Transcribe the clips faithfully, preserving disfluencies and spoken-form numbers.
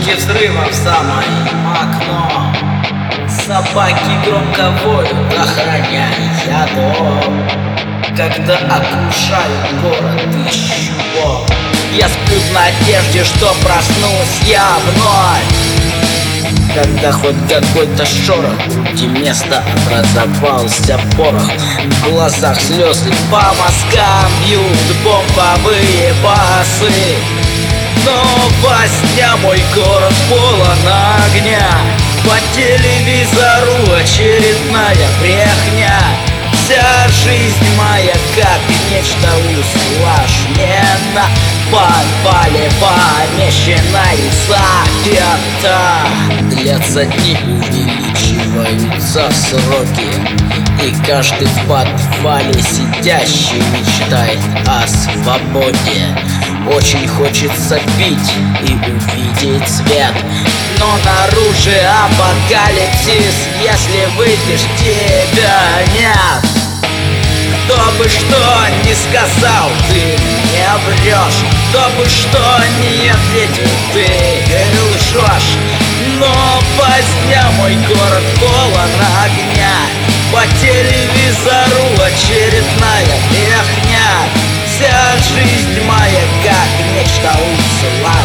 звуки взрывов за моим окном. Собаки громко воют, охраняя дом. Когда окружают город, ищу Бог. Я сплю в надежде, что проснусь я вновь. Когда хоть какой-то шорох, в груди место образовался порох. В глазах слезы, по мозгам бьют бомбовые басы. Но во сне мой город полон огня. По телевизору очередная брехня. Вся жизнь моя как нечто усложненно. В подвале помещена и заперта. Длятся дни, увеличиваются сроки, и каждый в подвале сидящий мечтает о свободе. Очень хочется пить и увидеть свет, но наружу апокалипсис. Если выпьешь, тебя нет. Кто бы что ни сказал, ты не врешь. Кто бы что ни ответил, ты лжешь. Но поздня мой город полон огня. По телевизору очередная брехня. Вся жизнь моя как нечто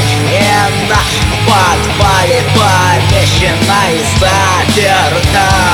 усложненно. В подвале помещена и заперта.